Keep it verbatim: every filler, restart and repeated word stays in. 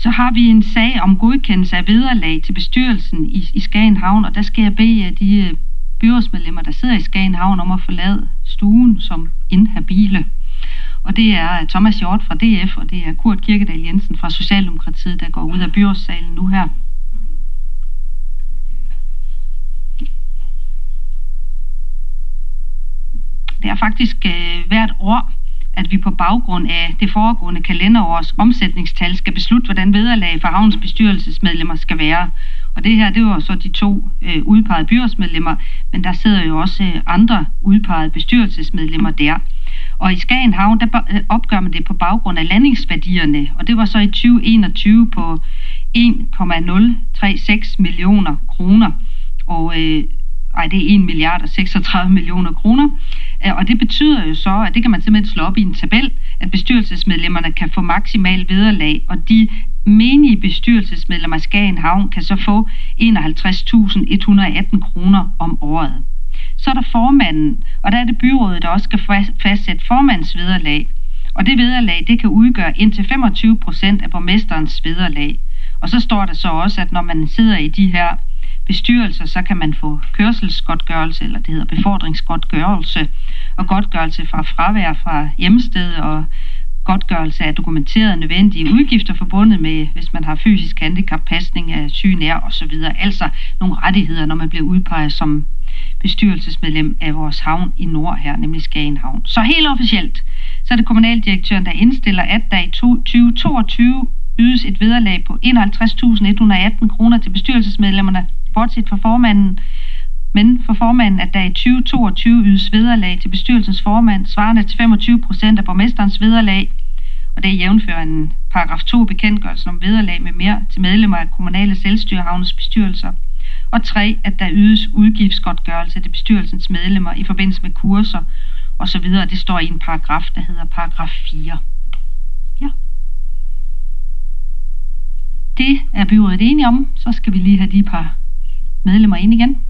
Så har vi en sag om godkendelse af vederlag til bestyrelsen i, i Skagen Havn, og der skal jeg bede de byrådsmedlemmer, der sidder i Skagen Havn, om at forlade stuen som inhabile. Og det er Thomas Hjort fra D F, og det er Kurt Kirkedal Jensen fra Socialdemokratiet, der går ud af byrådssalen nu her. Det er faktisk øh, hvert år, at vi på baggrund af det foregående kalenderårs omsætningstal skal beslutte, hvordan vederlag for havns bestyrelsesmedlemmer skal være. Og det her, det var så de to øh, udpegede byrådsmedlemmer, men der sidder jo også øh, andre udpegede bestyrelsesmedlemmer der. Og i Skagen Havn, der opgør man det på baggrund af landingsværdierne, og det var så i tyve enogtyve på en komma nul tre seks millioner kroner, og øh, ej, det er en milliard og seksogtredive millioner kroner. Og det betyder jo så, at det kan man simpelthen slå op i en tabel, at bestyrelsesmedlemmerne kan få maksimal vederlag, og de menige bestyrelsesmedlemmer af Skagen Havn kan så få enoghalvtreds tusind et hundrede og atten kroner om året. Så er der formanden, og der er det byrådet, der også skal fastsætte formandens vederlag. Og det vederlag, det kan udgøre indtil femogtyve procent af borgmesterens vederlag. Og så står der så også, at når man sidder i de her bestyrelser, så kan man få kørselsgodtgørelse, eller det hedder befordringsgodtgørelse, og godtgørelse fra fravær fra hjemsted, og godtgørelse af dokumenterede nødvendige udgifter forbundet med, hvis man har fysisk handicap, pasning af syge nær osv. Altså nogle rettigheder, når man bliver udpeget som bestyrelsesmedlem af vores havn i nord her, nemlig Skagen Havn. Så helt officielt, så er det kommunaldirektøren, der indstiller, at der i tyve toogtyve ydes et vederlag på enoghalvtreds tusind et hundrede og atten kroner til bestyrelsesmedlemmerne, bortset fra formanden, men for formanden, at der i tyve toogtyve ydes vederlag til bestyrelsens formand, svarende til femogtyve procent af borgmesterens vederlag, og det er jævnfører en paragraf to bekendtgørelsen om vederlag med mere til medlemmer af kommunale selvstyrehavnes bestyrelser, og tre, at der ydes udgiftsgodtgørelse til bestyrelsens medlemmer i forbindelse med kurser osv. Det står i en paragraf, der hedder paragraf fire. Ja. Det er byrådet enige om, så skal vi lige have de par medlemmer ind igen.